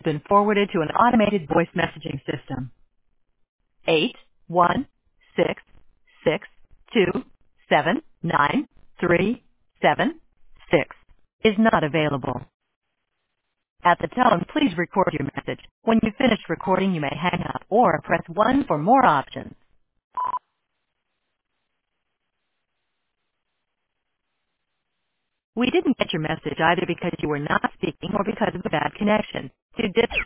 been forwarded to an automated voice messaging system. 81662793776 is not available. At the tone, please record your message. When you've finished recording, you may hang up or press 1 for more options. We didn't get your message either because you were not speaking or because of a bad connection. To